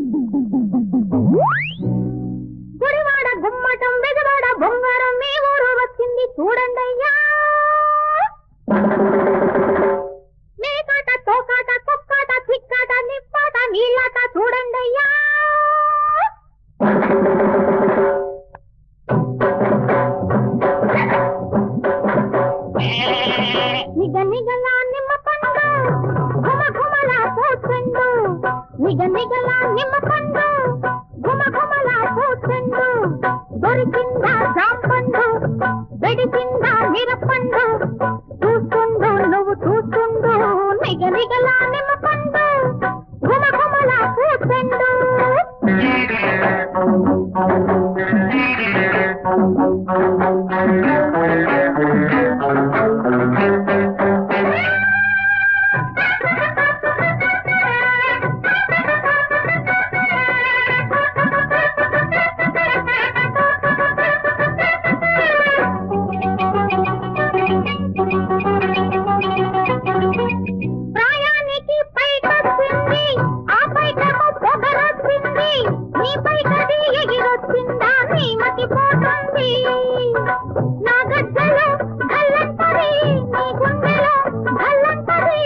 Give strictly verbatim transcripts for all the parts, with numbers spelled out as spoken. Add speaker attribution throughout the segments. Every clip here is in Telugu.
Speaker 1: గుడివాడ గుమ్మటం బెజవాడ బొంగారం మీ ఊరు వచ్చింది చూడండయ్యా. మేకాట తోకాట కుక్కాట చిక్కాట నిప్పాట నీళ్ళాట చూడండయ్యా. నిగ నిగలా నిమ్మ పండు ఘుమ ఘుమలా పూచెండు. నిగ నిగలా నిమ్మ పండు ఘుమ ఘుమలా పూచెండు. దొరికిందా జాంపండు వెడికిందా మిరపండు. చూస్తుండు నువ్వు చూస్తుండు నిగ నిగలా నిమ్మ పండు ఘుమ ఘుమలా పూచెండు. ప్రాయానికి పైకొచ్చింది ఆ పైకము పొగరొచ్చింది. నీ పైకది ఎగిరొచ్చిందా నీ మతిపోతుంది. నా గద్దెలో గల్లంతరి నీ గుండెలో గల్లంతరి.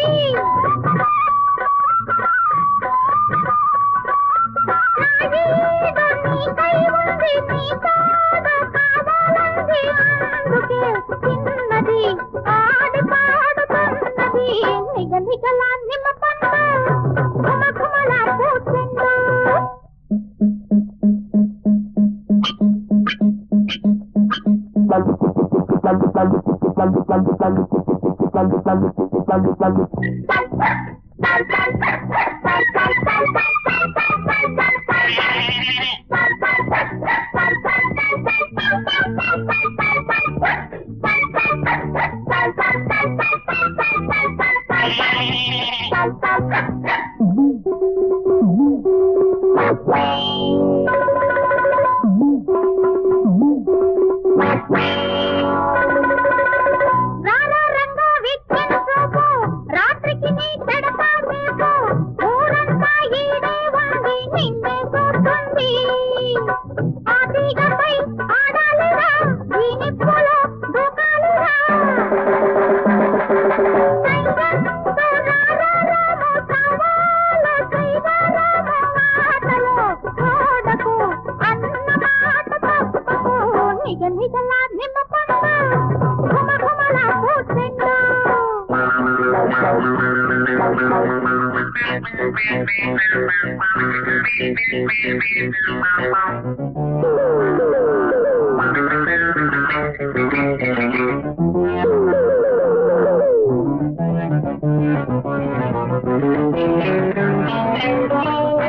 Speaker 1: అందుకే చిన్నది ఆడి పాడుతున్నది. నిగ నిగలా నిమ్మ పండు ఘుమ ఘుమలా పూచెండు. రారా రంగా విచ్చిన చూపు రాత్రికి నీ పెడతా నీకు. ఊరంతా ఈడే ఉంది నిన్నే చూస్తుంది. ఆ తీగపై ఆడాలిరా ఈ నిప్పులో దూకాలిరా. నిగ నిగలా నిమ్మ పండు ఘుమ ఘుమలా పూచెండు.
Speaker 2: Thank you.